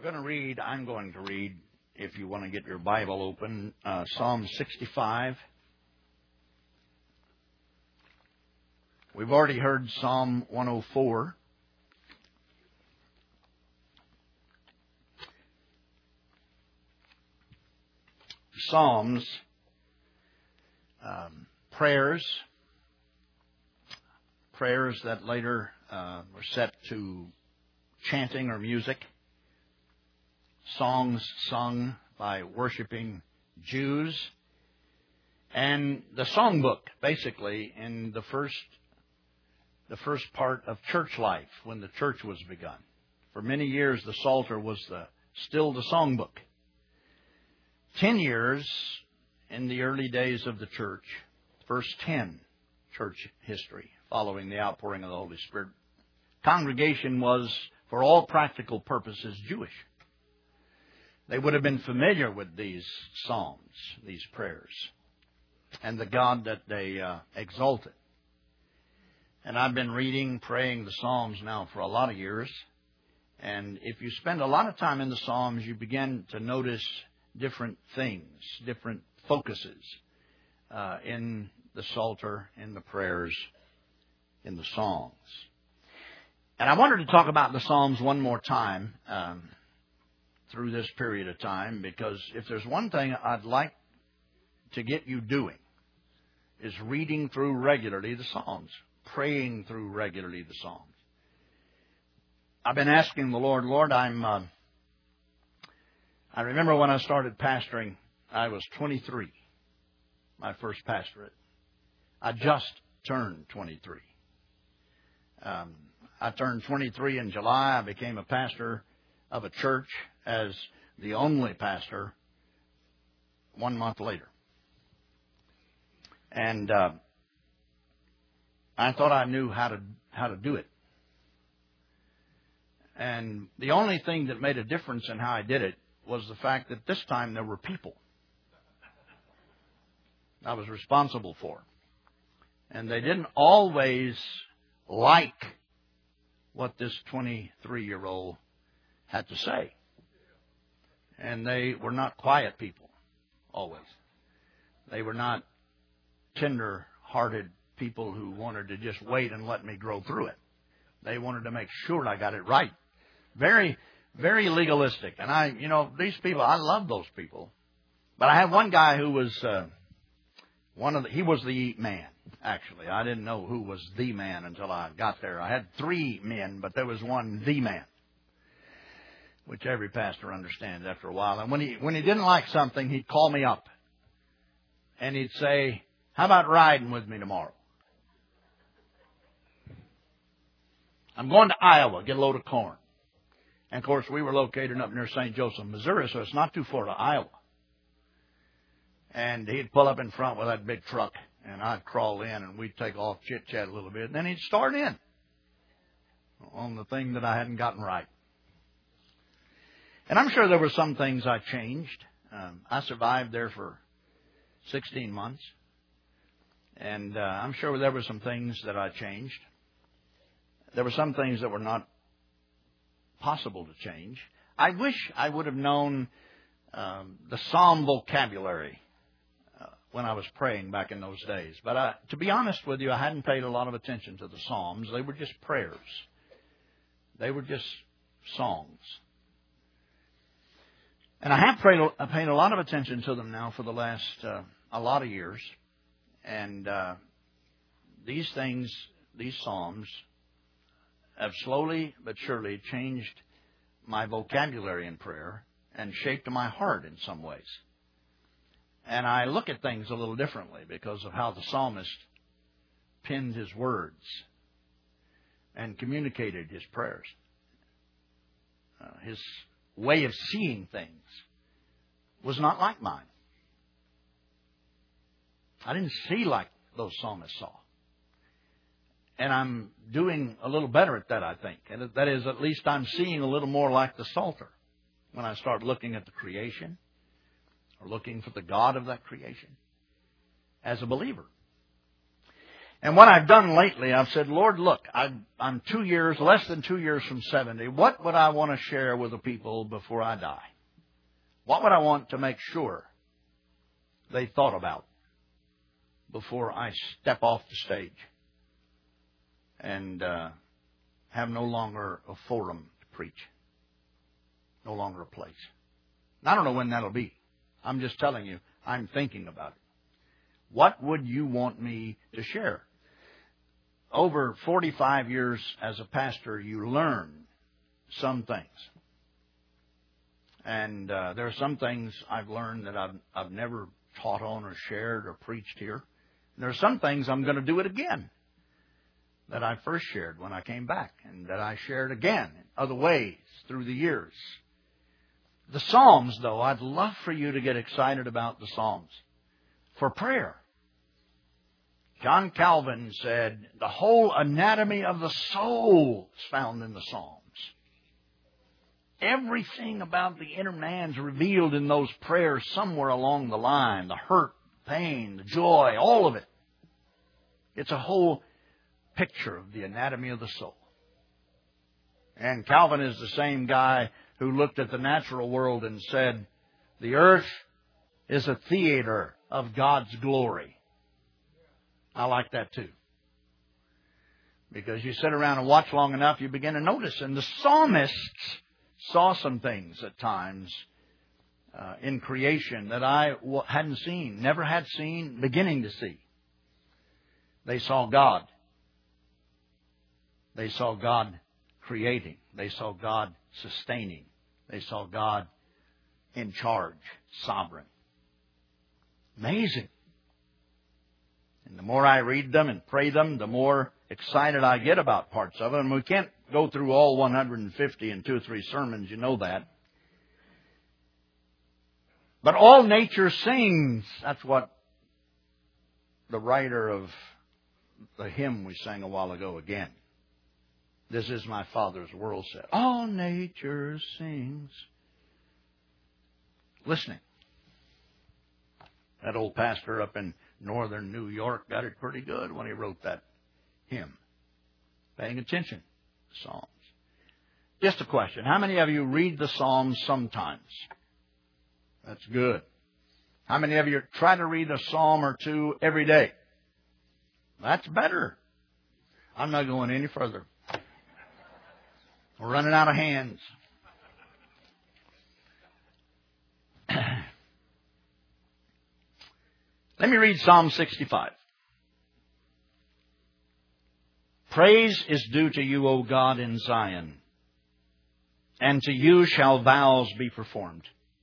I'm going to read, if you want to get your Bible open, Psalm 65. We've already heard Psalm 104. Psalms, prayers that later were set to chanting or music, songs sung by worshiping Jews, and the songbook, basically, in the first part of church life when the church was begun. For many years, the Psalter was still the songbook. 10 years in the early days of the church, first 10 church history, following the outpouring of the Holy Spirit. Congregation was, for all practical purposes, Jewish. They would have been familiar with these psalms, these prayers, and the God that they exalted. And I've been reading, praying the Psalms now for a lot of years. And if you spend a lot of time in the Psalms, you begin to notice different things, different focuses in the Psalter, in the prayers, in the songs. And I wanted to talk about the Psalms one more time through this period of time, because if there's one thing I'd like to get you doing is reading through regularly the Psalms, praying through regularly the Psalms. I've been asking the Lord, I remember when I started pastoring, I was 23, my first pastorate. I just turned 23. I turned 23 in July. I became a pastor of a church as the only pastor 1 month later. And I thought I knew how to do it. And the only thing that made a difference in how I did it was the fact that this time there were people I was responsible for. And they didn't always like what this 23-year-old had to say. And they were not quiet people, always. They were not tender-hearted people who wanted to just wait and let me grow through it. They wanted to make sure I got it right. Very, very legalistic. And these people, I love those people. But I had one guy who was he was the man, actually. I didn't know who was the man until I got there. I had 3 men, but there was one, the man, which every pastor understands after a while. And when he didn't like something, he'd call me up. And he'd say, "How about riding with me tomorrow? I'm going to Iowa, get a load of corn." And, of course, we were located up near St. Joseph, Missouri, so it's not too far to Iowa. And he'd pull up in front with that big truck, and I'd crawl in, and we'd take off, chit-chat a little bit. And then he'd start in on the thing that I hadn't gotten right. And I'm sure there were some things I changed. I survived there for 16 months. And I'm sure there were some things that I changed. There were some things that were not possible to change. I wish I would have known the Psalm vocabulary when I was praying back in those days. But to be honest with you, I hadn't paid a lot of attention to the Psalms. They were just prayers. They were just songs. And I have paid a lot of attention to them now for the last a lot of years. And these Psalms, have slowly but surely changed my vocabulary in prayer and shaped my heart in some ways. And I look at things a little differently because of how the psalmist penned his words and communicated his prayers. His way of seeing things was not like mine. I didn't see like those psalmists saw. And I'm doing a little better at that, I think. And that is, at least I'm seeing a little more like the Psalter when I start looking at the creation or looking for the God of that creation as a believer. And what I've done lately, I've said, Lord, look, I'm less than 2 years from 70. What would I want to share with the people before I die? What would I want to make sure they thought about before I step off the stage and have no longer a forum to preach? No longer a place. And I don't know when that'll be. I'm just telling you, I'm thinking about it. What would you want me to share? Over 45 years as a pastor, you learn some things. And there are some things I've learned that I've never taught on or shared or preached here. And there are some things I'm going to do it again that I first shared when I came back and that I shared again in other ways through the years. The Psalms, though, I'd love for you to get excited about the Psalms for prayer. John Calvin said, the whole anatomy of the soul is found in the Psalms. Everything about the inner man's revealed in those prayers somewhere along the line. The hurt, pain, the joy, all of it. It's a whole picture of the anatomy of the soul. And Calvin is the same guy who looked at the natural world and said, the earth is a theater of God's glory. I like that too. Because you sit around and watch long enough, you begin to notice. And the psalmists saw some things at times in creation that I hadn't seen, never had seen, beginning to see. They saw God. They saw God creating. They saw God sustaining. They saw God in charge, sovereign. Amazing. And the more I read them and pray them, the more excited I get about parts of them. And we can't go through all 150 in 2 or 3 sermons, you know that. But all nature sings. That's what the writer of the hymn we sang a while ago again. This is my Father's world said. All nature sings. Listening. That old pastor up in northern New York got it pretty good when he wrote that hymn. Paying attention to Psalms. Just a question. How many of you read the Psalms sometimes? That's good. How many of you try to read a psalm or two every day? That's better. I'm not going any further. We're running out of hands. Let me read Psalm 65. Praise is due to you, O God, in Zion, and to you shall vows be performed.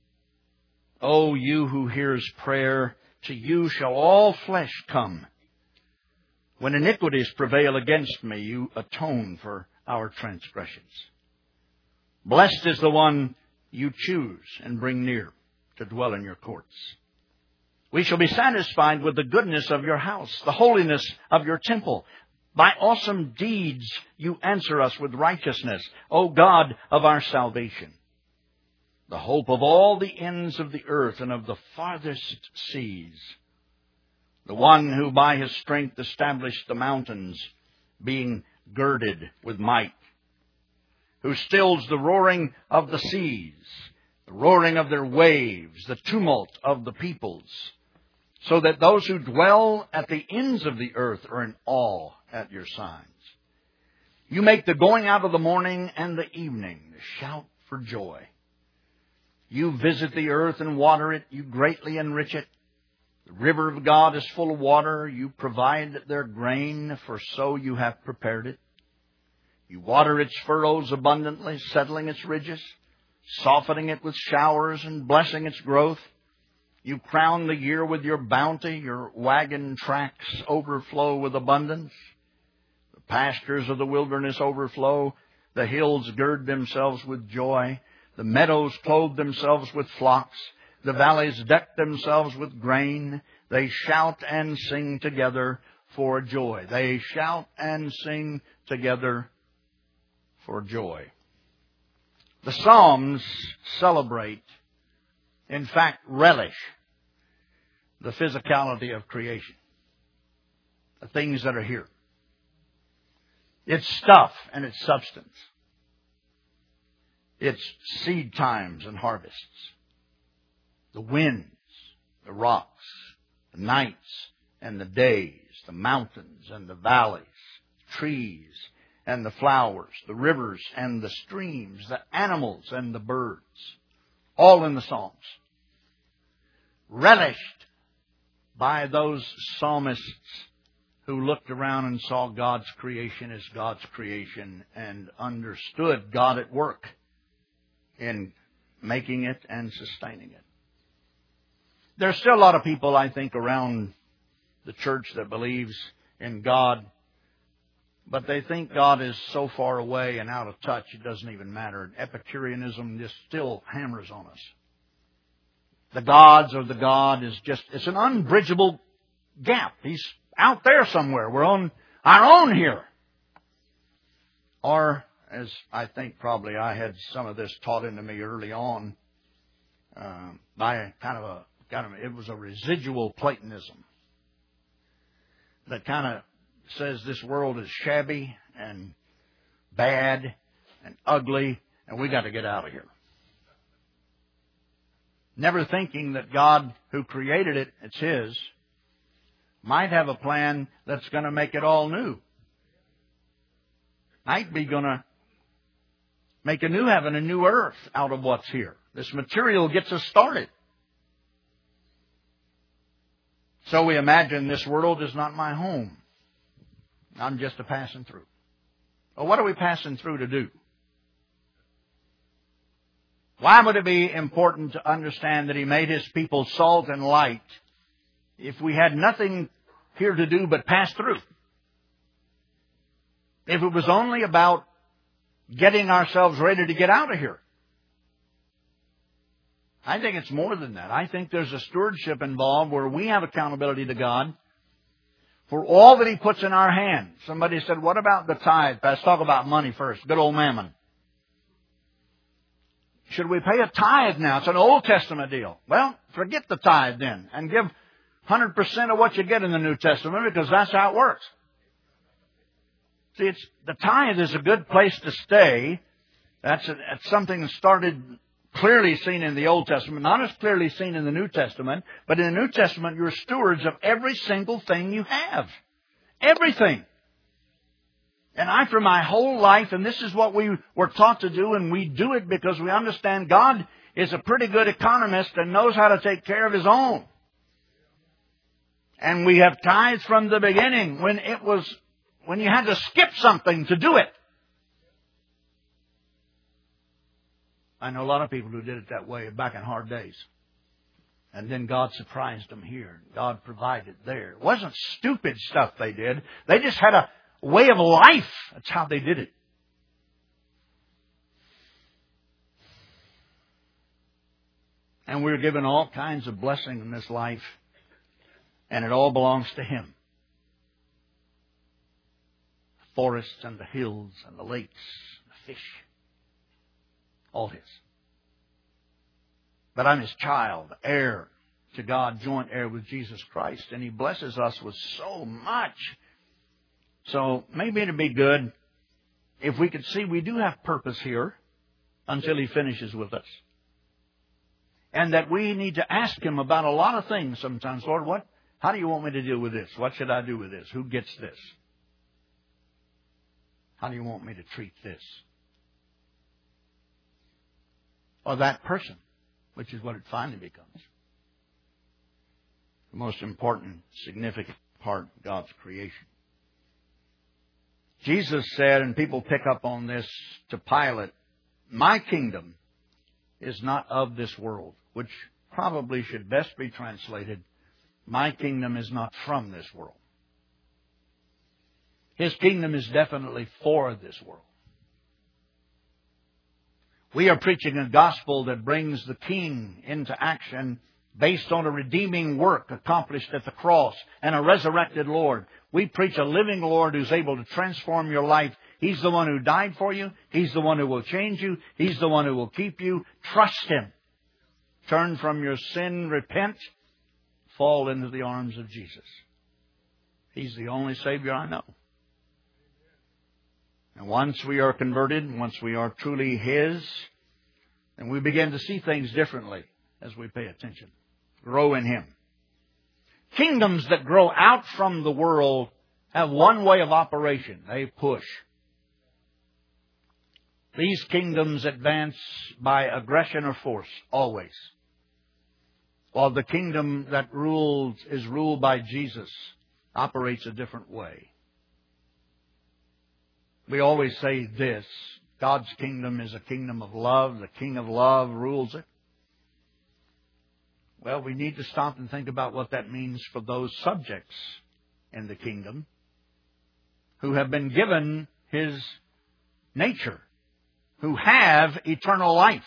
O you who hears prayer, to you shall all flesh come. When iniquities prevail against me, you atone for our transgressions. Blessed is the one you choose and bring near to dwell in your courts. We shall be satisfied with the goodness of your house, the holiness of your temple. By awesome deeds you answer us with righteousness, O God of our salvation. The hope of all the ends of the earth and of the farthest seas. The one who by his strength established the mountains, being girded with might. Who stills the roaring of the seas, the roaring of their waves, the tumult of the peoples, so that those who dwell at the ends of the earth are in awe at your signs. You make the going out of the morning and the evening shout for joy. You visit the earth and water it. You greatly enrich it. The river of God is full of water. You provide their grain, for so you have prepared it. You water its furrows abundantly, settling its ridges, softening it with showers and blessing its growth. You crown the year with your bounty. Your wagon tracks overflow with abundance. The pastures of the wilderness overflow. The hills gird themselves with joy. The meadows clothe themselves with flocks. The valleys deck themselves with grain. They shout and sing together for joy. They shout and sing together for joy. The Psalms celebrate, in fact, relish the physicality of creation. the things that are here. Its stuff and its substance. Its seed times and harvests. The winds, the rocks, the nights and the days, the mountains and the valleys, trees and the flowers, the rivers and the streams, the animals and the birds. All in the Psalms. Relished by those psalmists who looked around and saw God's creation as God's creation and understood God at work in making it and sustaining it. There's still a lot of people, I think, around the church that believes in God, but they think God is so far away and out of touch it doesn't even matter. Epicureanism just still hammers on us. The gods or the God is just, it's an unbridgeable gap. He's out there somewhere. We're on our own here. Or, as I think probably I had some of this taught into me early on, by it was a residual Platonism that kind of says this world is shabby and bad and ugly and we got to get out of here. Never thinking that God who created it, it's His, might have a plan that's going to make it all new. Might be going to make a new heaven, a new earth out of what's here. This material gets us started. So we imagine this world is not my home. I'm just a passing through. Well, what are we passing through to do? Why would it be important to understand that He made His people salt and light if we had nothing here to do but pass through? If it was only about getting ourselves ready to get out of here. I think it's more than that. I think there's a stewardship involved where we have accountability to God for all that He puts in our hands. Somebody said, what about the tithe? Let's talk about money first. Good old mammon. Should we pay a tithe now? It's an Old Testament deal. Well, forget the tithe then and give 100% of what you get in the New Testament because that's how it works. See, the tithe is a good place to stay. That's something that started clearly seen in the Old Testament, not as clearly seen in the New Testament, but in the New Testament you're stewards of every single thing you have. Everything. And I, for my whole life, and this is what we were taught to do, and we do it because we understand God is a pretty good economist and knows how to take care of His own. And we have tithes from the beginning when you had to skip something to do it. I know a lot of people who did it that way back in hard days. And then God surprised them here. God provided there. It wasn't stupid stuff they did. They just had a way of life. That's how they did it. And we're given all kinds of blessing in this life. And it all belongs to Him. The forests and the hills and the lakes, the fish. All His. But I'm His child, heir to God, joint heir with Jesus Christ. And He blesses us with so much. So maybe it'd be good if we could see we do have purpose here until He finishes with us. And that we need to ask Him about a lot of things sometimes. Lord, how do you want me to deal with this? What should I do with this? Who gets this? How do you want me to treat this? Or that person, which is what it finally becomes. The most important, significant part of God's creation. Jesus said, and people pick up on this to Pilate, my kingdom is not of this world, which probably should best be translated, my kingdom is not from this world. His kingdom is definitely for this world. We are preaching a gospel that brings the King into action based on a redeeming work accomplished at the cross and a resurrected Lord. We preach a living Lord who's able to transform your life. He's the one who died for you. He's the one who will change you. He's the one who will keep you. Trust Him. Turn from your sin, repent, fall into the arms of Jesus. He's the only Savior I know. And once we are converted, once we are truly His, then we begin to see things differently as we pay attention. Grow in Him. Kingdoms that grow out from the world have one way of operation. They push. These kingdoms advance by aggression or force, always. While the kingdom that is ruled by Jesus operates a different way. We always say this: God's kingdom is a kingdom of love. The King of love rules it. Well, we need to stop and think about what that means for those subjects in the kingdom who have been given His nature, who have eternal life.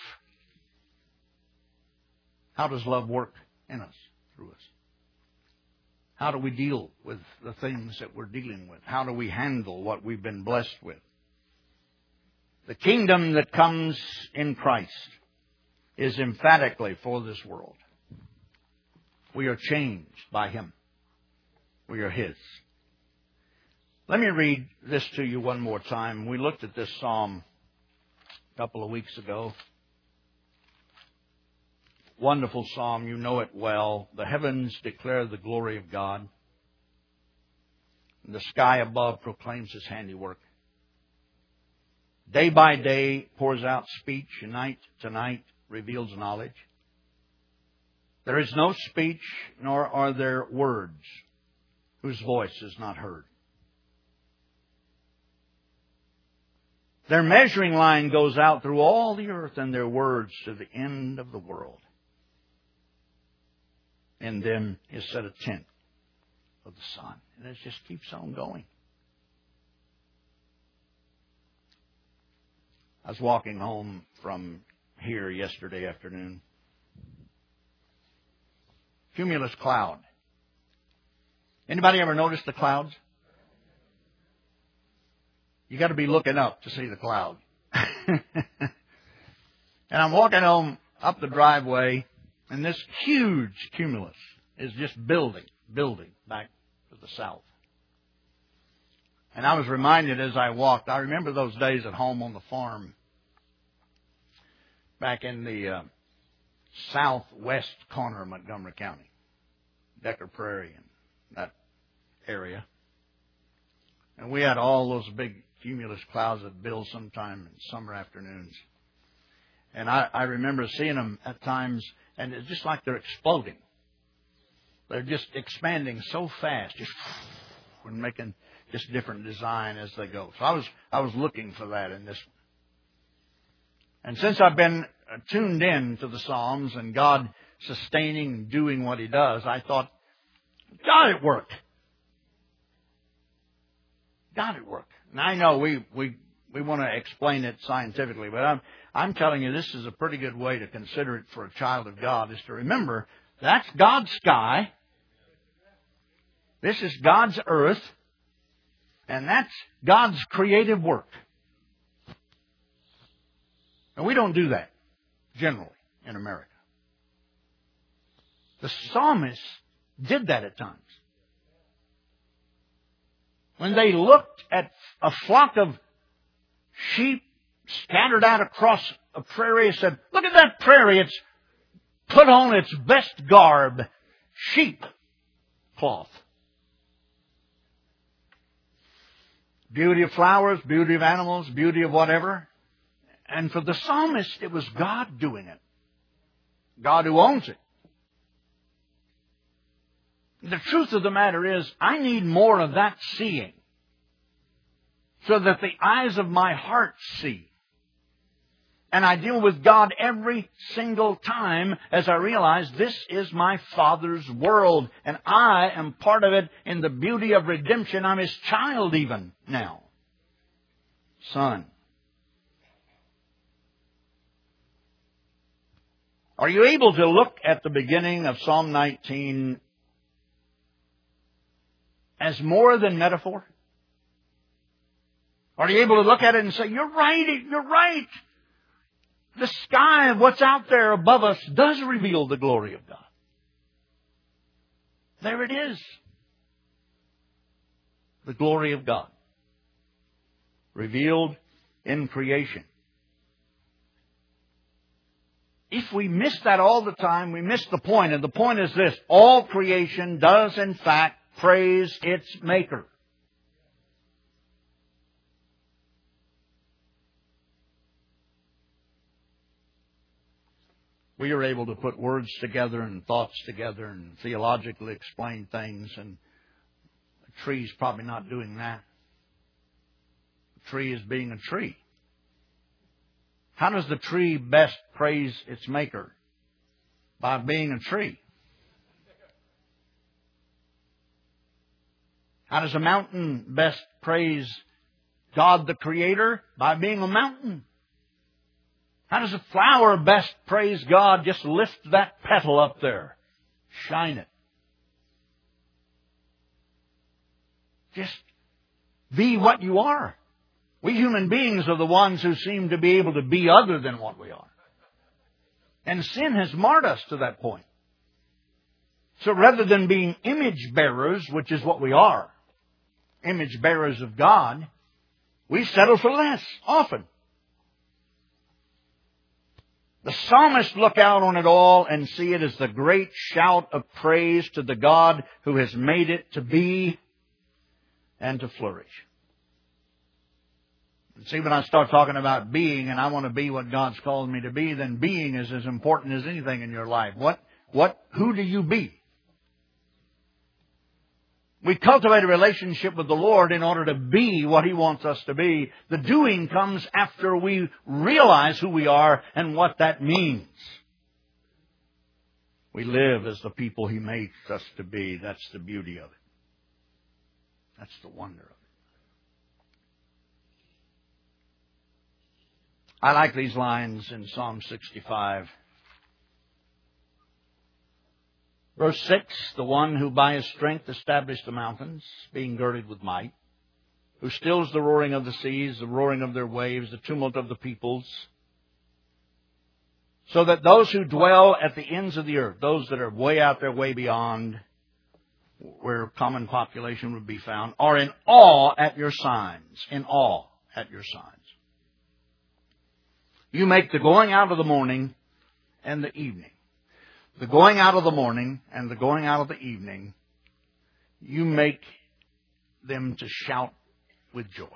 How does love work in us, through us? How do we deal with the things that we're dealing with? How do we handle what we've been blessed with? The kingdom that comes in Christ is emphatically for this world. We are changed by Him. We are His. Let me read this to you one more time. We looked at this psalm a couple of weeks ago. Wonderful psalm. You know it well. The heavens declare the glory of God. The sky above proclaims His handiwork. Day by day pours out speech, and night to night reveals knowledge. There is no speech, nor are there words whose voice is not heard. Their measuring line goes out through all the earth, and their words to the end of the world. And then is set a tent of the sun. And it just keeps on going. I was walking home from here yesterday afternoon. Cumulus cloud. Anybody ever notice the clouds? You got to be looking up to see the cloud. And I'm walking home up the driveway, and this huge cumulus is just building back to the south. And I was reminded as I walked, I remember those days at home on the farm back in the southwest corner of Montgomery County, Decker Prairie and that area. And we had all those big cumulus clouds that build sometime in summer afternoons. And I remember seeing them at times, and it's just like they're exploding. They're just expanding so fast, just and making just different design as they go. So I was looking for that in this one. And since I've been tuned in to the Psalms and God sustaining and doing what He does, I thought, God at work. God at work. And I know we want to explain it scientifically, but I'm telling you, this is a pretty good way to consider it for a child of God, is to remember that's God's sky. This is God's earth. And that's God's creative work. And we don't do that generally in America. The psalmists did that at times. When they looked at a flock of sheep scattered out across a prairie, and said, look at that prairie, it's put on its best garb, sheep cloth. Beauty of flowers, beauty of animals, beauty of whatever. And for the psalmist, it was God doing it. God who owns it. The truth of the matter is, I need more of that seeing, so that the eyes of my heart see. And I deal with God every single time as I realize this is my Father's world, and I am part of it in the beauty of redemption. I'm His child even now. Son. Are you able to look at the beginning of Psalm 19 as more than metaphor? Are you able to look at it and say, you're right. The sky of what's out there above us does reveal the glory of God. There it is. the glory of God revealed in creation. If we miss that all the time, we miss the point. And the point is this: all creation does in fact praise its Maker. We are able to put words together and thoughts together and theologically explain things, and a tree's probably not doing that. A tree is being a tree. How does the tree best praise its Maker? By being a tree. How does a mountain best praise God the Creator? By being a mountain. How does a flower best praise God? Just lift that petal up there. Shine it. Just be what you are. We human beings are the ones who seem to be able to be other than what we are. And sin has marred us to that point. So rather than being image bearers, which is what we are, image bearers of God, we settle for less often. The psalmists look out on it all and see it as the great shout of praise to the God who has made it to be and to flourish. And see, when I start talking about being, and I want to be what God's called me to be, then being is as important as anything in your life. Who do you be? We cultivate a relationship with the Lord in order to be what He wants us to be. The doing comes after we realize who we are and what that means. We live as the people He makes us to be. That's the beauty of it. That's the wonder of it. I like these lines in Psalm 65. Verse 6, the one who by his strength established the mountains, being girded with might, who stills the roaring of the seas, the roaring of their waves, the tumult of the peoples, so that those who dwell at the ends of the earth, those that are way out there, way beyond where common population would be found, are in awe at your signs, in awe at your signs. You make the going out of the morning and the evening. The going out of the morning and the going out of the evening, you make them to shout with joy.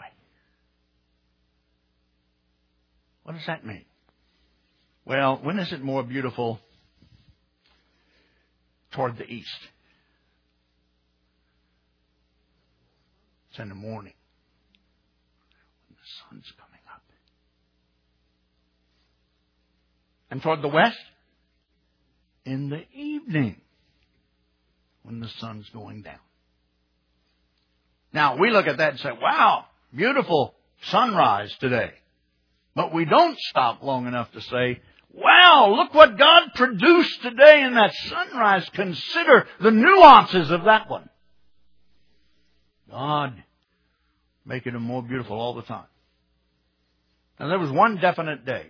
What does that mean? Well, when is it more beautiful? Toward the east. It's in the morning, when the sun's coming up. And toward the west? In the evening, when the sun's going down. Now, we look at that and say, wow, beautiful sunrise today. But we don't stop long enough to say, wow, look what God produced today in that sunrise. Consider the nuances of that one. God making them more beautiful all the time. Now, there was one definite day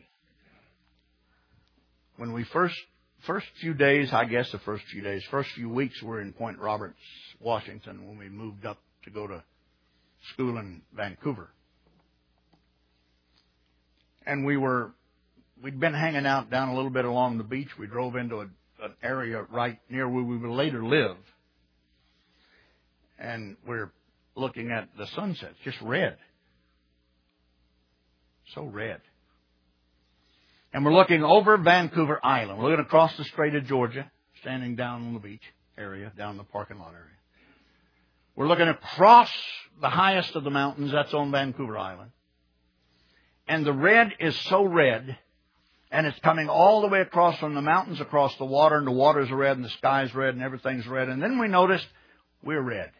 when we first few days, first few weeks were in Point Roberts, Washington, when we moved up to go to school in Vancouver. And we'd been hanging out down a little bit along the beach. We drove into an area right near where we would later live. And we're looking at the sunsets, just red. So red. And we're looking over Vancouver Island. We're looking across the Strait of Georgia, standing down on the beach area, down the parking lot area. We're looking across the highest of the mountains, that's on Vancouver Island. And the red is so red, and it's coming all the way across from the mountains, across the water, and the water's red, and the sky's red, and everything's red. And then we noticed we're red.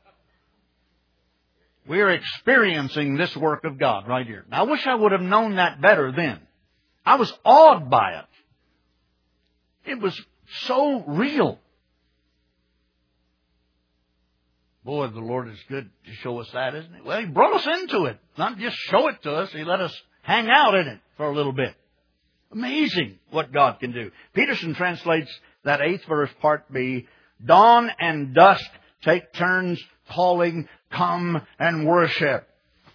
We're experiencing this work of God right here. Now, I wish I would have known that better then. I was awed by it. It was so real. Boy, the Lord is good to show us that, isn't He? Well, He brought us into it. Not just show it to us. He let us hang out in it for a little bit. Amazing what God can do. Peterson translates that 8th verse, part B, dawn and dusk take turns calling come and worship.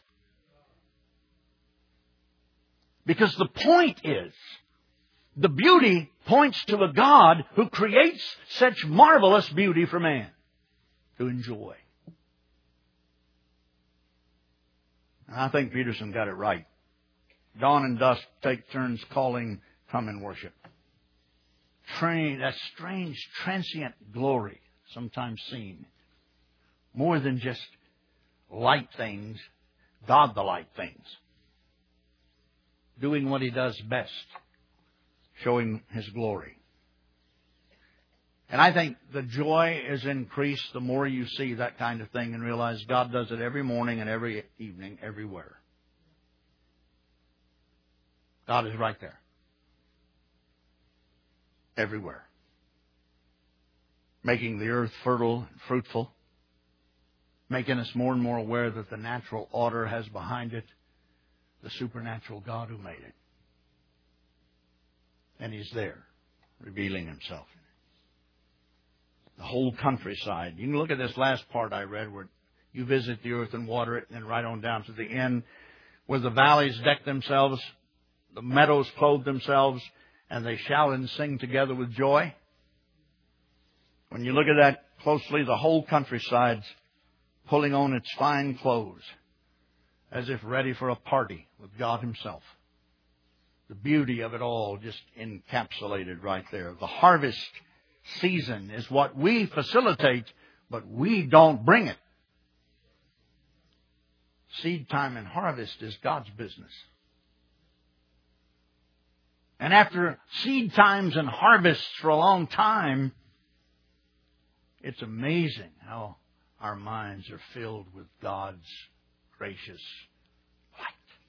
Because the point is, the beauty points to a God who creates such marvelous beauty for man to enjoy. And I think Peterson got it right. Dawn and dusk take turns calling, come and worship. That strange, transient glory, sometimes seen. More than just light things, God the light things. Doing what He does best, showing His glory. And I think the joy is increased the more you see that kind of thing and realize God does it every morning and every evening, everywhere. God is right there. Everywhere. Making the earth fertile and fruitful. Making us more and more aware that the natural order has behind it the supernatural God who made it. And He's there, revealing Himself. The whole countryside. You can look at this last part I read where you visit the earth and water it, and then right on down to the end where the valleys deck themselves, the meadows clothe themselves, and they shout and sing together with joy. When you look at that closely, the whole countryside's pulling on its fine clothes as if ready for a party with God Himself. The beauty of it all just encapsulated right there. The harvest season is what we facilitate, but we don't bring it. Seed time and harvest is God's business. And after seed times and harvests for a long time, it's amazing how our minds are filled with God's gracious light.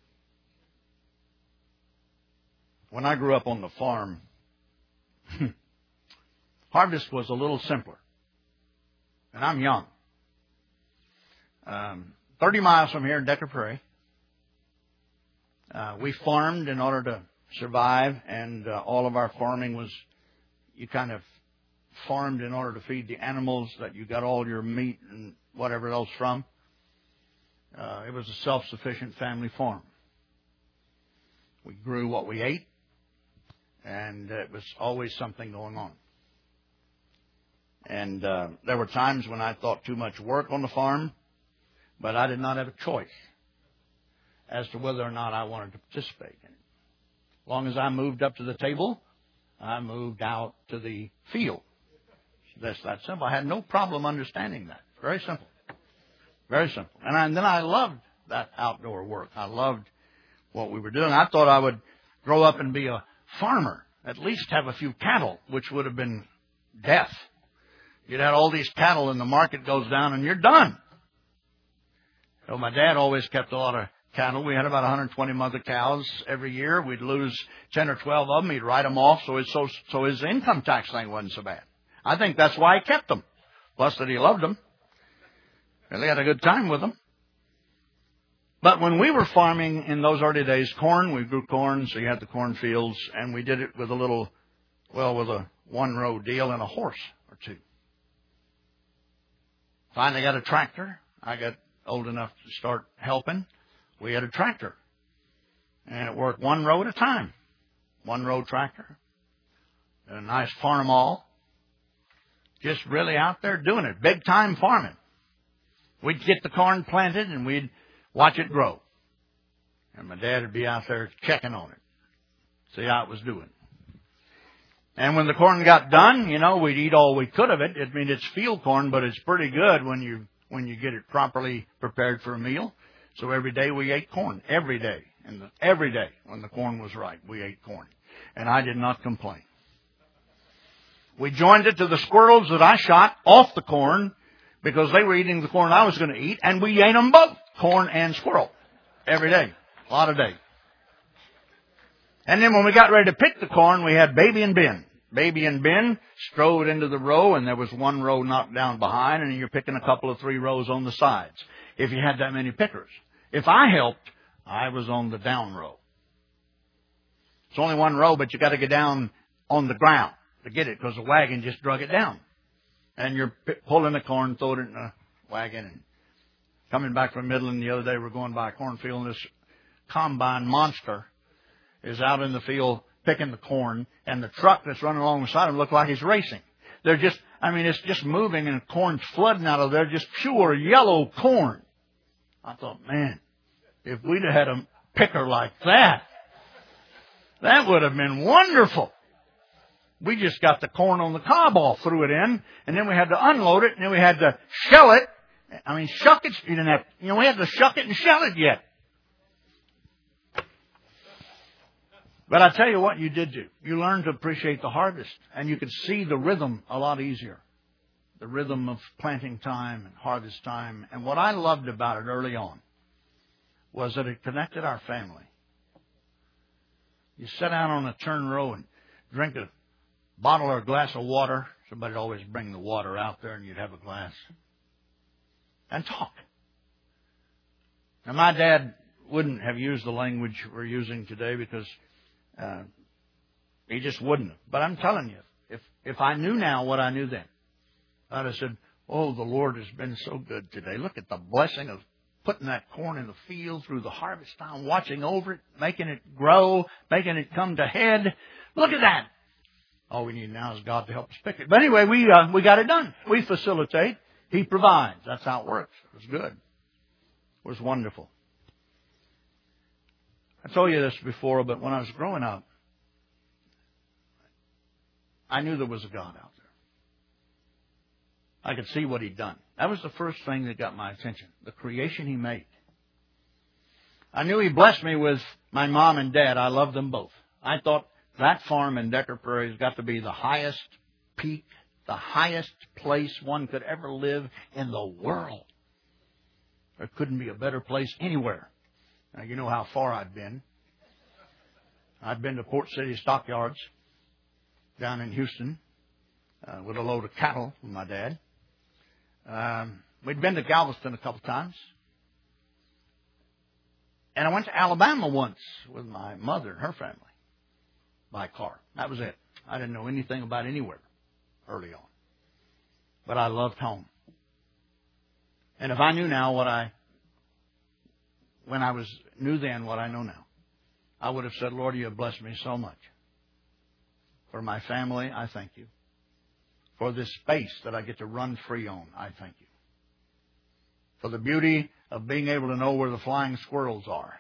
When I grew up on the farm, harvest was a little simpler. And I'm young. 30 miles from here in Decker Prairie. We farmed in order to survive, and all of our farming was, you kind of farmed in order to feed the animals that you got all your meat and whatever else from. It was a self-sufficient family farm. We grew what we ate, and it was always something going on. And there were times when I thought too much work on the farm, but I did not have a choice as to whether or not I wanted to participate in it. As long as I moved up to the table, I moved out to the field. That's that simple. I had no problem understanding that. Very simple. Very simple. And then I loved that outdoor work. I loved what we were doing. I thought I would grow up and be a farmer, at least have a few cattle, which would have been death. You'd had all these cattle and the market goes down and you're done. So my dad always kept a lot of cattle. We had about 120 mother cows every year. We'd lose 10 or 12 of them. He'd write them off so his income tax thing wasn't so bad. I think that's why he kept them. Plus that he loved them. And they had a good time with them. But when we were farming in those early days, corn, we grew corn, so you had the cornfields, and we did it with with a one-row deal and a horse or two. Finally got a tractor. I got old enough to start helping. We had a tractor. And it worked one row at a time. One-row tractor. A nice farm all. Just really out there doing it. Big time farming. We'd get the corn planted and we'd watch it grow. And my dad would be out there checking on it. See how it was doing. And when the corn got done, we'd eat all we could of it. I mean, it's field corn, but it's pretty good when you get it properly prepared for a meal. So every day we ate corn. Every day. And every day when the corn was ripe, we ate corn. And I did not complain. We joined it to the squirrels that I shot off the corn because they were eating the corn I was going to eat, and we ate them both, corn and squirrel, every day, a lot of days. And then when we got ready to pick the corn, we had Baby and Ben. Baby and Ben strode into the row, and there was one row knocked down behind, and you're picking a couple of 3 rows on the sides, if you had that many pickers. If I helped, I was on the down row. It's only 1 row, but you got to get down on the ground to get it, because the wagon just drug it down. And you're pulling the corn, throwing it in the wagon. And Coming back from Midland the other day, we're going by a cornfield, and this combine monster is out in the field picking the corn, and the truck that's running alongside him looks like he's racing. They're just, it's just moving, and corn's flooding out of there, just pure yellow corn. I thought, man, if we'd have had a picker like that, that would have been wonderful. We just got the corn on the cob all, threw it in, and then we had to unload it, and then we had to shell it. Shuck it. You didn't have, we had to shuck it and shell it yet. But I tell you what you did do. You learned to appreciate the harvest, and you could see the rhythm a lot easier. The rhythm of planting time and harvest time. And what I loved about it early on was that it connected our family. You sit down on a turn row and drink a bottle or a glass of water. Somebody'd always bring the water out there, and you'd have a glass. And talk. Now, my dad wouldn't have used the language we're using today because he just wouldn't have. But I'm telling you, if I knew now what I knew then, I'd have said, oh, the Lord has been so good today. Look at the blessing of putting that corn in the field through the harvest time, watching over it, making it grow, making it come to head. Look at that. All we need now is God to help us pick it. But anyway, we got it done. We facilitate. He provides. That's how it works. It was good. It was wonderful. I told you this before, but when I was growing up, I knew there was a God out there. I could see what He'd done. That was the first thing that got my attention, the creation He made. I knew He blessed me with my mom and dad. I loved them both. I thought that farm in Decker Prairie has got to be the highest peak, the highest place one could ever live in the world. There couldn't be a better place anywhere. Now, you know how far I've been. I've been to Port City Stockyards down in Houston with a load of cattle with my dad. We'd been to Galveston a couple times. And I went to Alabama once with my mother and her family by car. That was it. I didn't know anything about anywhere early on. But I loved home. And if I knew now knew then what I know now, I would have said, Lord, you have blessed me so much. For my family, I thank you. For this space that I get to run free on, I thank you. For the beauty of being able to know where the flying squirrels are,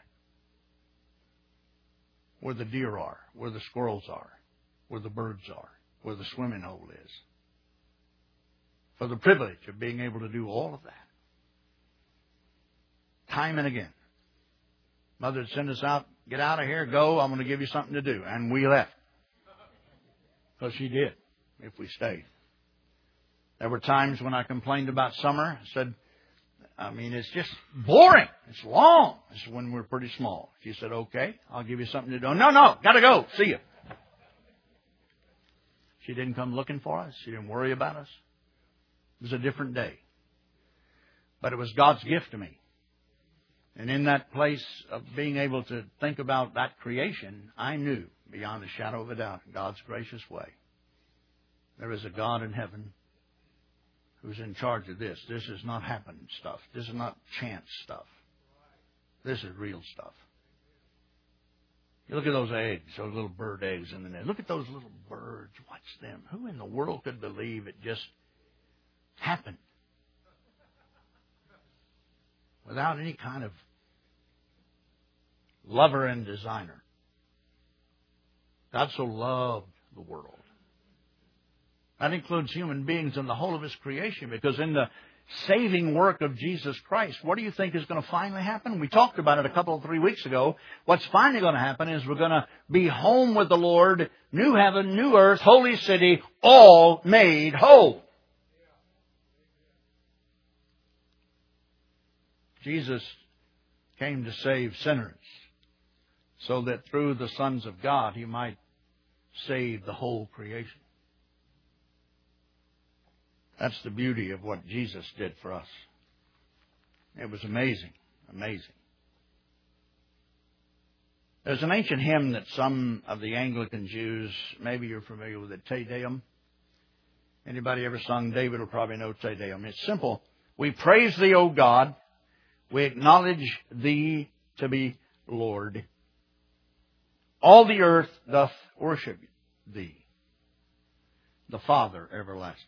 where the deer are, where the squirrels are, where the birds are, where the swimming hole is. For the privilege of being able to do all of that. Time and again. Mother would send us out, get out of here, go, I'm going to give you something to do. And we left. Because she did, if we stayed. There were times when I complained about summer. I said, it's just boring. It's long. This is when we were pretty small. She said, okay, I'll give you something to do. No, got to go. See you. She didn't come looking for us. She didn't worry about us. It was a different day. But it was God's gift to me. And in that place of being able to think about that creation, I knew beyond a shadow of a doubt, in God's gracious way, there is a God in heaven who's in charge of this. This is not happening stuff. This is not chance stuff. This is real stuff. You look at those eggs, those little bird eggs in the nest. Look at those little birds. Watch them. Who in the world could believe it just happened? Without any kind of lover and designer. God so loved the world. That includes human beings and the whole of His creation, because in the saving work of Jesus Christ, what do you think is going to finally happen? We talked about it 3 weeks ago. What's finally going to happen is we're going to be home with the Lord, new heaven, new earth, holy city, all made whole. Jesus came to save sinners so that through the sons of God He might save the whole creation. That's the beauty of what Jesus did for us. It was amazing, amazing. There's an ancient hymn that some of the Anglican Jews, maybe you're familiar with it, Te Deum. Anybody ever sung? David will probably know Te Deum. It's simple. We praise Thee, O God, We acknowledge Thee to be Lord. All the earth doth worship Thee, the Father everlasting.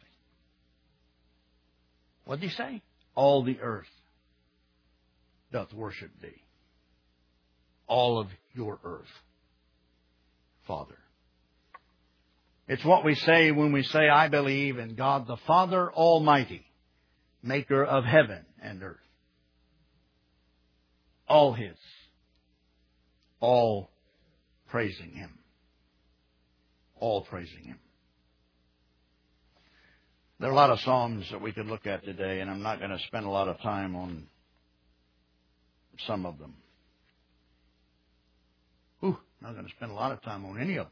What did He say? All the earth doth worship Thee. All of your earth, Father. It's what we say when we say, I believe in God the Father Almighty, maker of heaven and earth. All His. All praising Him. All praising Him. There are a lot of Psalms that we could look at today, and I'm not going to spend a lot of time on some of them. Not going to spend a lot of time on any of them.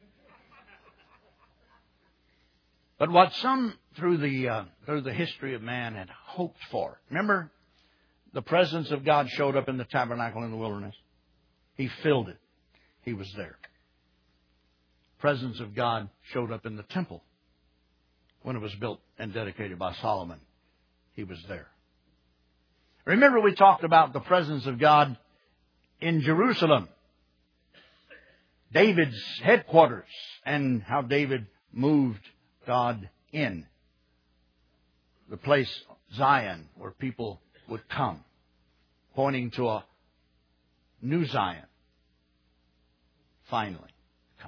But what some through the history of man had hoped for. Remember, the presence of God showed up in the tabernacle in the wilderness. He filled it. He was there. The presence of God showed up in the temple when it was built and dedicated by Solomon. He was there. Remember, we talked about the presence of God in Jerusalem, David's headquarters, and how David moved God in the place, Zion, where people would come, pointing to a new Zion, finally come.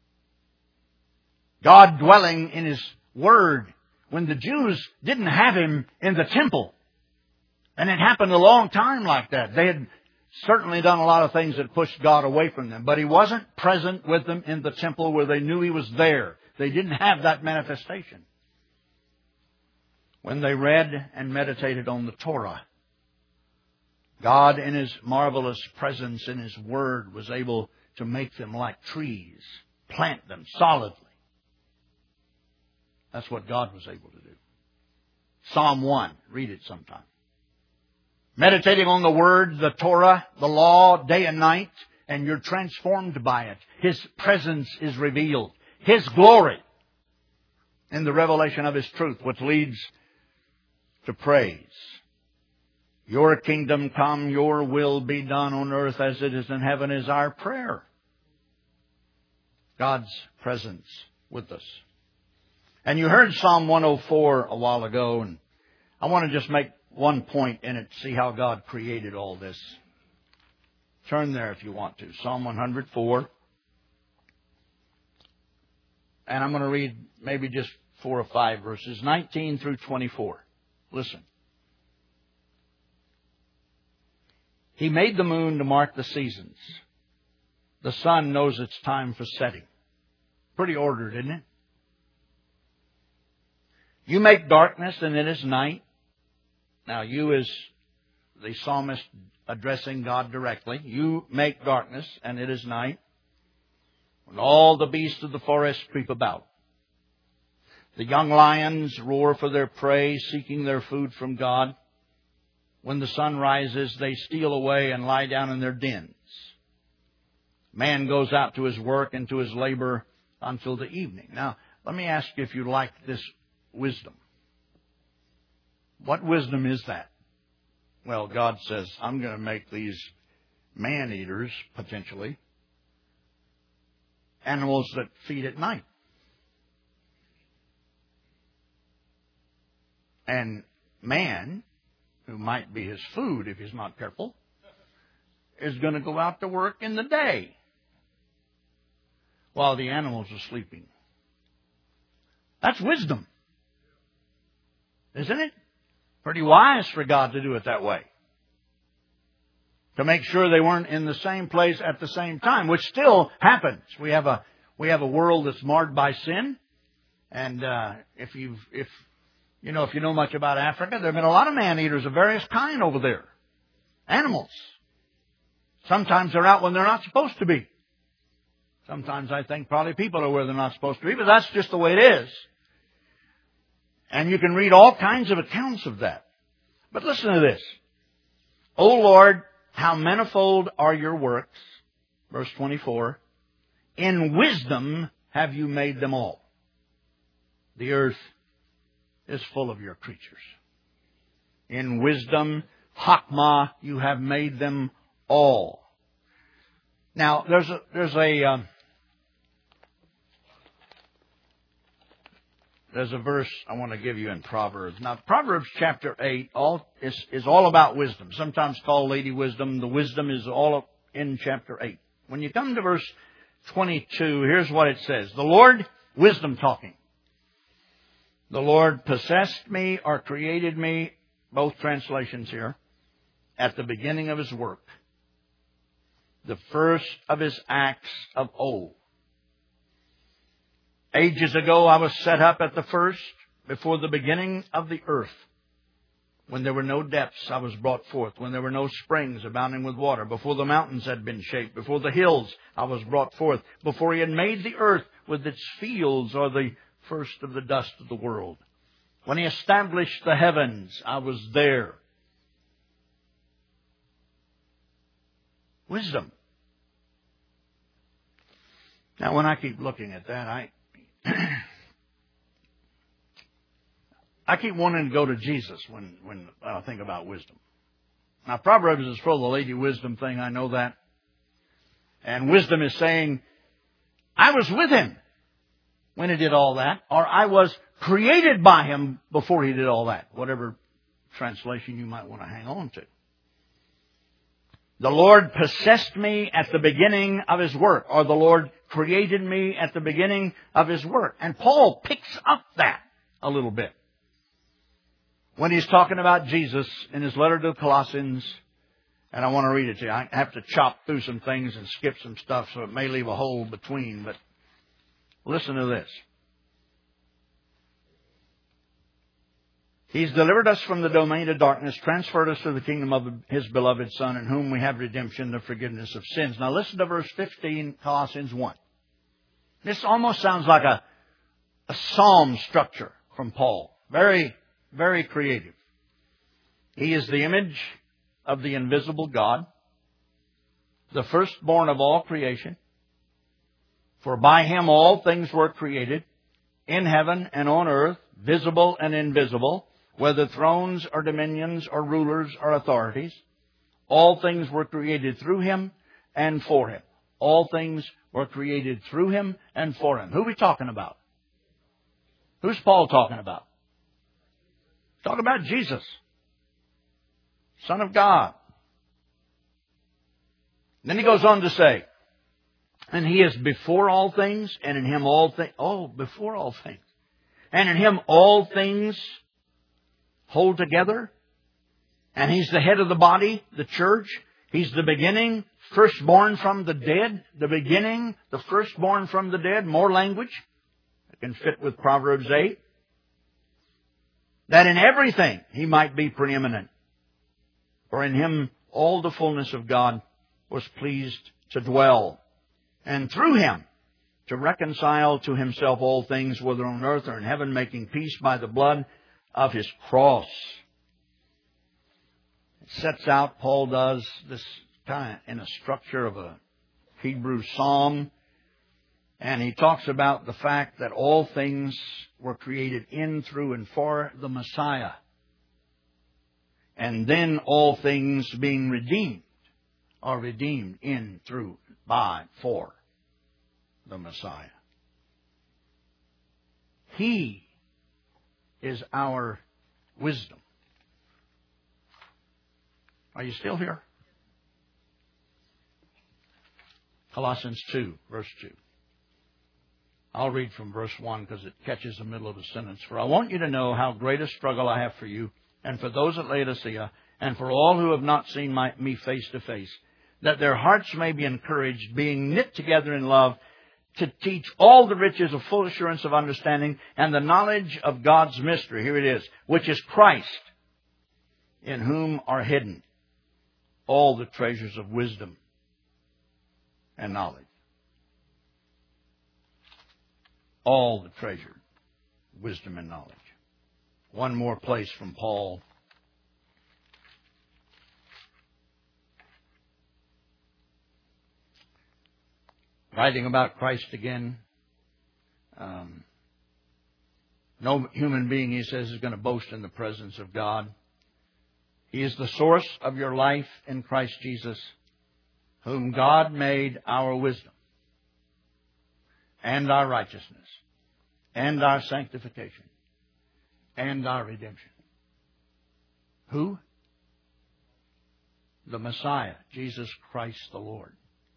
God dwelling in His Word when the Jews didn't have Him in the temple. And it happened a long time like that. They had certainly done a lot of things that pushed God away from them, but He wasn't present with them in the temple where they knew He was there. They didn't have that manifestation. When they read and meditated on the Torah, God in His marvelous presence in His Word was able to make them like trees, plant them solidly. That's what God was able to do. Psalm 1, read it sometime. Meditating on the Word, the Torah, the law, day and night, and you're transformed by it. His presence is revealed. His glory in the revelation of His truth, which leads to praise. Your kingdom come, your will be done on earth as it is in heaven is our prayer. God's presence with us. And you heard Psalm 104 a while ago, and I want to just make one point in it, see how God created all this. Turn there if you want to. Psalm 104. And I'm going to read maybe just 4 or 5 verses, 19 through 24. Listen. He made the moon to mark the seasons. The sun knows its time for setting. Pretty ordered, isn't it? You make darkness and it is night. Now you as the psalmist addressing God directly. You make darkness and it is night. When all the beasts of the forest creep about. The young lions roar for their prey, seeking their food from God. When the sun rises, they steal away and lie down in their dens. Man goes out to his work and to his labor until the evening. Now, let me ask you if you like this wisdom. What wisdom is that? Well, God says, I'm going to make these man-eaters, potentially, animals that feed at night. And man, who might be his food if he's not careful, is going to go out to work in the day while the animals are sleeping. That's wisdom. Isn't it? Pretty wise for God to do it that way. To make sure they weren't in the same place at the same time, which still happens. We have a world that's marred by sin. And if you know much about Africa, there have been a lot of man-eaters of various kind over there. Animals. Sometimes they're out when they're not supposed to be. Sometimes I think probably people are where they're not supposed to be, but that's just the way it is. And you can read all kinds of accounts of that. But listen to this. O Lord, how manifold are your works. Verse 24. In wisdom have you made them all. The earth is full of your creatures. In wisdom, Hakmah, you have made them all. Now, there's a verse I want to give you in Proverbs. Now, Proverbs chapter 8 is all about wisdom, sometimes called Lady Wisdom. The wisdom is all in chapter 8. When you come to verse 22, here's what it says. The Lord, wisdom talking. The Lord possessed me or created me, both translations here, at the beginning of His work, the first of His acts of old. Ages ago I was set up at the first, before the beginning of the earth. When there were no depths, I was brought forth. When there were no springs abounding with water. Before the mountains had been shaped. Before the hills, I was brought forth. Before He had made the earth with its fields, or the first of the dust of the world. When He established the heavens, I was there. Wisdom. Now, when I keep looking at that, I keep wanting to go to Jesus when I think about wisdom. Now, Proverbs is full of the Lady Wisdom thing. I know that. And wisdom is saying, I was with Him when He did all that, or I was created by Him before He did all that. Whatever translation you might want to hang on to. The Lord possessed me at the beginning of His work, or the Lord created me at the beginning of His work. And Paul picks up that a little bit when he's talking about Jesus in his letter to the Colossians. And I want to read it to you. I have to chop through some things and skip some stuff, so it may leave a hole between. But listen to this. He's delivered us from the domain of darkness, transferred us to the kingdom of His beloved Son, in whom we have redemption, the forgiveness of sins. Now listen to verse 15, Colossians 1. This almost sounds like a psalm structure from Paul. Very, very creative. He is the image of the invisible God, the firstborn of all creation. For by Him all things were created, in heaven and on earth, visible and invisible, whether thrones or dominions or rulers or authorities. All things were created through Him and for Him. All things were created through Him and for Him. Who are we talking about? Who's Paul talking about? Talking about Jesus, Son of God. And then he goes on to say, and He is before all things, and in Him all things. Oh, before all things. And in Him all things hold together. And He's the head of the body, the church. He's the beginning, firstborn from the dead. The beginning, the firstborn from the dead. More language. It can fit with Proverbs 8. That in everything He might be preeminent. For in Him all the fullness of God was pleased to dwell. And through Him to reconcile to Himself all things, whether on earth or in heaven, making peace by the blood of His cross. It sets out, Paul does, this kind of in a structure of a Hebrew psalm. And he talks about the fact that all things were created in, through, and for the Messiah. And then all things being redeemed are redeemed in, through, by, for the Messiah. He is our wisdom. Are you still here? Colossians 2, verse 2. I'll read from verse 1 because it catches the middle of the sentence. For I want you to know how great a struggle I have for you, and for those at Laodicea, and for all who have not seen me face to face, that their hearts may be encouraged, being knit together in love, to teach all the riches of full assurance of understanding and the knowledge of God's mystery. Here it is, which is Christ, in whom are hidden all the treasures of wisdom and knowledge. All the treasure, wisdom and knowledge. One more place from Paul. Writing about Christ again. No human being, he says, is going to boast in the presence of God. He is the source of your life in Christ Jesus, whom God made our wisdom and our righteousness and our sanctification and our redemption. Who? The Messiah, Jesus Christ the Lord,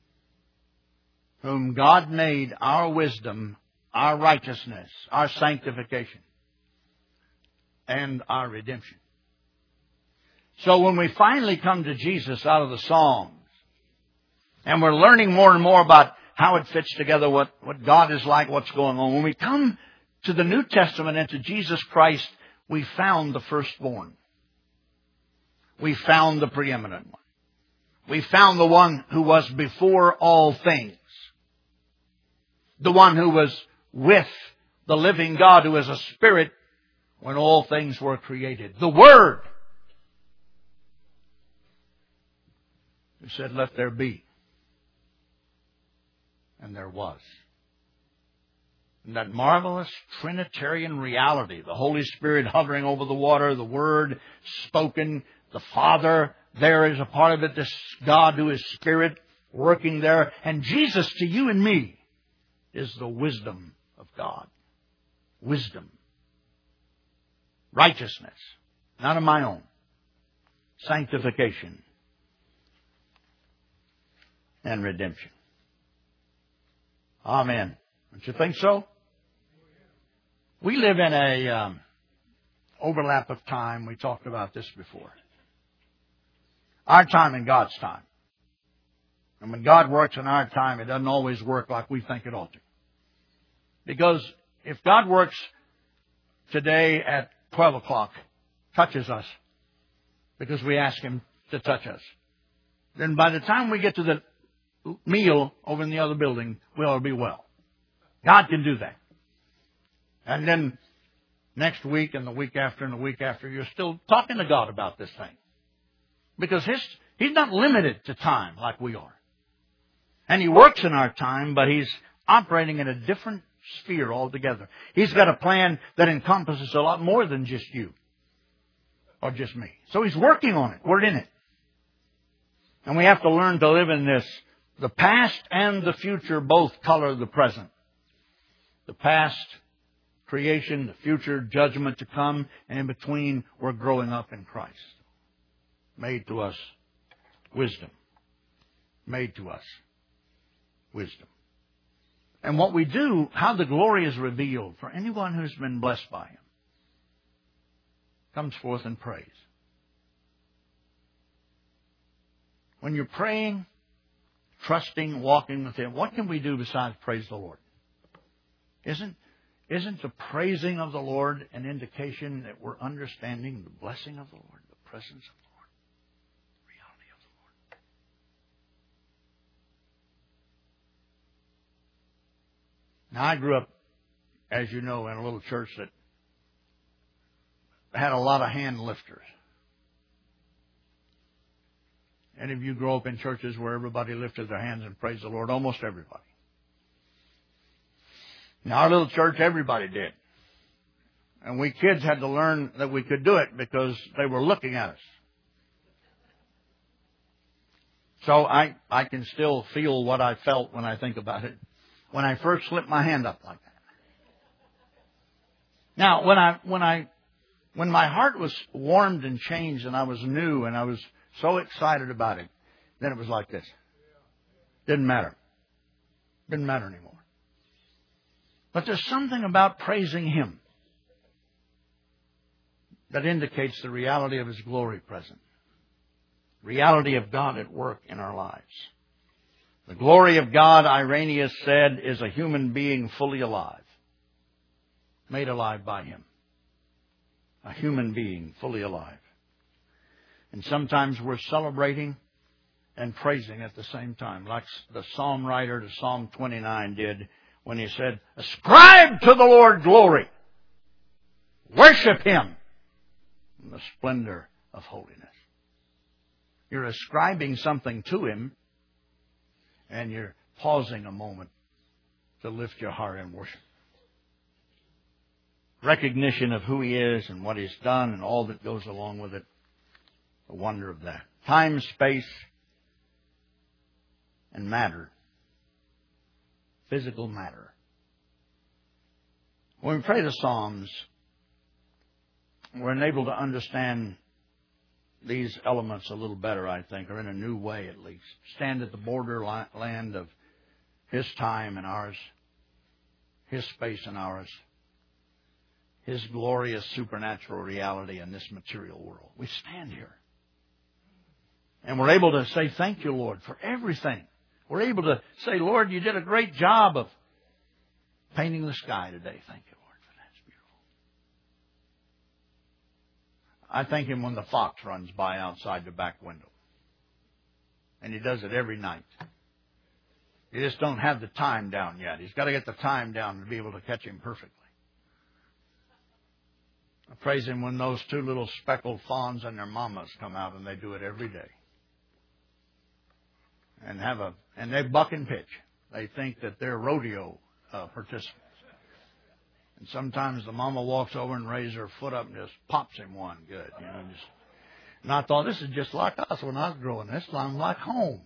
whom God made our wisdom, our righteousness, our sanctification, and our redemption. So when we finally come to Jesus out of the Psalms, and we're learning more and more about how it fits together, what God is like, what's going on, when we come to the New Testament and to Jesus Christ, we found the firstborn. We found the preeminent one. We found the one who was before all things. The one who was with the living God, who is a spirit, when all things were created. The Word, who said, "Let there be." And there was. And that marvelous Trinitarian reality, the Holy Spirit hovering over the water, the Word spoken, the Father there is a part of it, this God who is Spirit working there, and Jesus to you and me is the wisdom of God. Wisdom. Righteousness, not of my own. Sanctification. And redemption. Amen. Don't you think so? We live in a overlap of time. We talked about this before. Our time and God's time. And when God works in our time, it doesn't always work like we think it ought to. Because if God works today at 12 o'clock, touches us, because we ask Him to touch us, then by the time we get to the meal over in the other building, we ought to be well. God can do that. And then next week and the week after and the week after, you're still talking to God about this thing. Because He's not limited to time like we are. And He works in our time, but He's operating in a different sphere altogether. He's got a plan that encompasses a lot more than just you or just me. So He's working on it. We're in it. And we have to learn to live in this. The past and the future both color the present. The past, creation, the future, judgment to come, and in between, we're growing up in Christ. Made to us wisdom. Made to us wisdom. And what we do, how the glory is revealed for anyone who's been blessed by Him, comes forth in praise. When you're praying, trusting, walking with Him, what can we do besides praise the Lord? Isn't the praising of the Lord an indication that we're understanding the blessing of the Lord, the presence of the Lord, the reality of the Lord? Now, I grew up, as you know, in a little church that had a lot of hand lifters. Any of you grow up in churches where everybody lifted their hands and praised the Lord? Almost everybody. In our little church, everybody did. And we kids had to learn that we could do it because they were looking at us. So I can still feel what I felt when I think about it, when I first slipped my hand up like that. Now, when my heart was warmed and changed and I was new and I was so excited about it, then it was like this. Didn't matter. Didn't matter anymore. But there's something about praising Him that indicates the reality of His glory present. Reality of God at work in our lives. The glory of God, Irenaeus said, is a human being fully alive. Made alive by Him. A human being fully alive. And sometimes we're celebrating and praising at the same time, like the psalm writer to Psalm 29 did when he said, "Ascribe to the Lord glory. Worship Him in the splendor of holiness." You're ascribing something to Him, and you're pausing a moment to lift your heart in worship. Recognition of who He is and what He's done and all that goes along with it. The wonder of that. Time, space, and matter. Physical matter. When we pray the Psalms, we're enabled to understand these elements a little better, I think, or in a new way at least. Stand at the borderland of His time and ours, His space and ours, His glorious supernatural reality in this material world. We stand here. And we're able to say, thank you, Lord, for everything. We're able to say, Lord, you did a great job of painting the sky today. Thank you, Lord, for that. It's beautiful. I thank Him when the fox runs by outside the back window. And He does it every night. You just don't have the time down yet. He's got to get the time down to be able to catch him perfectly. I praise Him when those two little speckled fawns and their mamas come out, and they do it every day. And they buck and pitch. They think that they're rodeo participants. And sometimes the mama walks over and raises her foot up and just pops him one good. And I thought, this is just like us when I was growing. This sounds like home.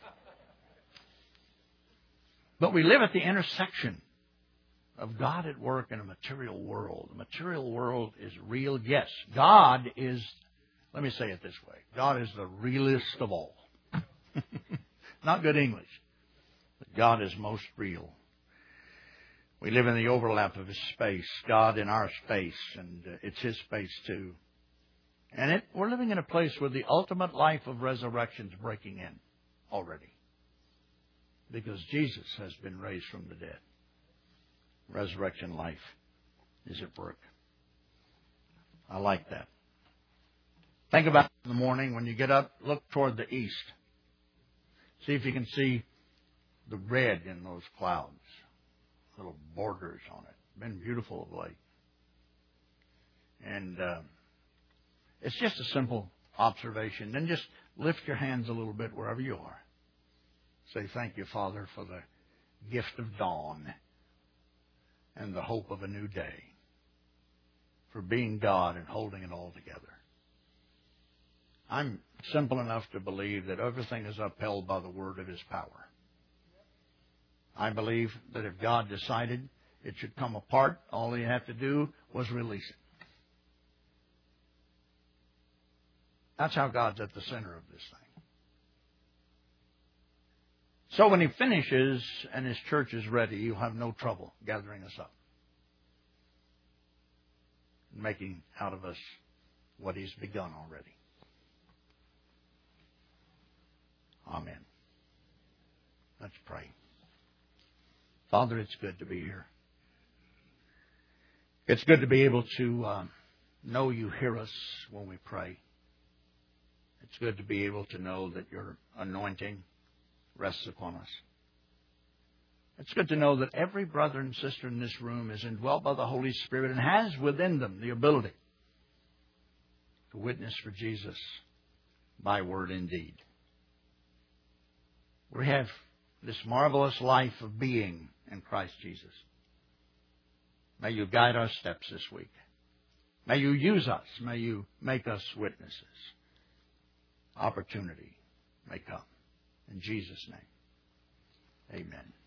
But we live at the intersection of God at work in a material world. The material world is real. Yes, God is, let me say it this way, God is the realest of all. Not good English, but God is most real. We live in the overlap of His space, God in our space, and it's His space too. And we're living in a place where the ultimate life of resurrection is breaking in already. Because Jesus has been raised from the dead. Resurrection life is at work. I like that. Think about it in the morning when you get up, look toward the east. See if you can see the red in those clouds. Little borders on it. Been beautiful of late. And it's just a simple observation. Then just lift your hands a little bit wherever you are. Say, thank you, Father, for the gift of dawn and the hope of a new day. For being God and holding it all together. I'm simple enough to believe that everything is upheld by the word of His power. I believe that if God decided it should come apart, all He had to do was release it. That's how God's at the center of this thing. So when He finishes and His church is ready, you'll have no trouble gathering us up. Making out of us what He's begun already. Amen. Let's pray. Father, it's good to be here. It's good to be able to know You hear us when we pray. It's good to be able to know that Your anointing rests upon us. It's good to know that every brother and sister in this room is indwelt by the Holy Spirit and has within them the ability to witness for Jesus by word and deed. We have this marvelous life of being in Christ Jesus. May You guide our steps this week. May You use us. May You make us witnesses. Opportunity may come. In Jesus' name, amen.